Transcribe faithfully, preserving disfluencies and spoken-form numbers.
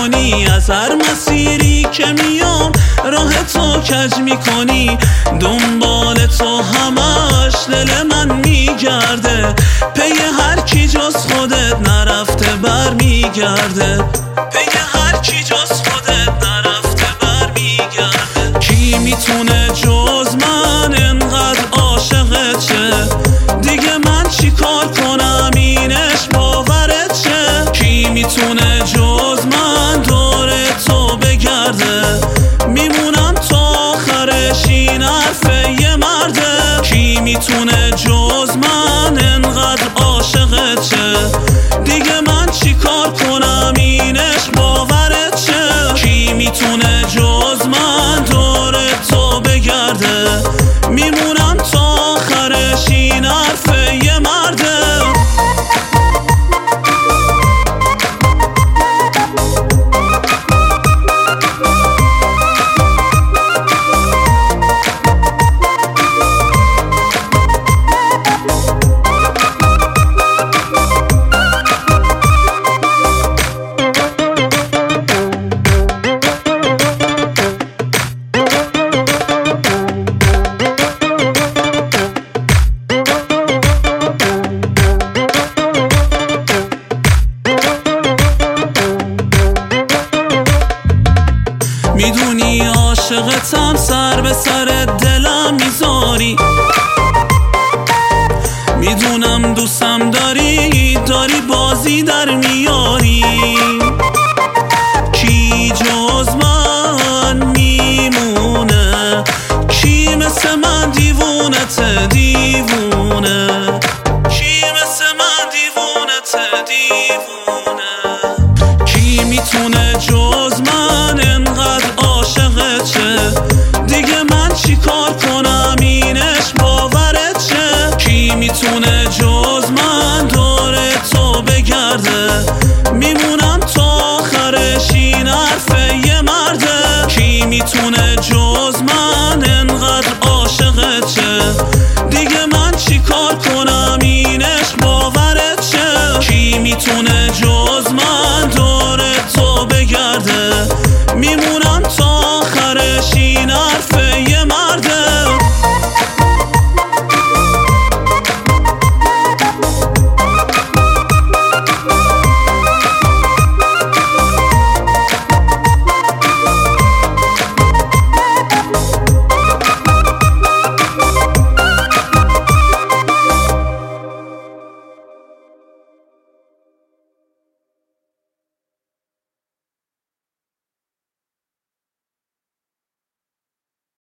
میکنی، از هر مسیری که میام راه تو کج میکنی. دنبال تو همش دل من میگرده، پی هر کی جز خودت نرفته بر میگرده، پی هر کی جز خودت نرفته بر میگرده. کی میتونه جز من انقدر عاشقت شه؟ دیگه من چی کار کنم اینش باورت شه؟ کی میتونه جز من دور تو بگرده؟ میمونم تا آخرش این حرف یه مرده. کی میتونه جز من انقدر عاشقت شه؟ دیگه من چی کار کنم اینش باورت شه؟ کی میتونه جز من دور تو بگرده؟ میمونم تا آخرش این حرف یه مرده. میدونی عاشقتم، سر به سر دلم میذاری، میدونم دوستم داری، داری بازی در میاری. کی جز من میمونه؟ کی مثل من دیوونته دیوونه؟ کی مثل من دیوونته دیوونه؟ کی میتونه جز من انقدر عاشقت شه؟ دیگه من چی کار کنم اینش باورت شه؟ کی میتونه جز من دور تو بگرده؟ میمونم تا آخرش این حرف یه مرده. کی میتونه جز من انقدر عاشقت شه؟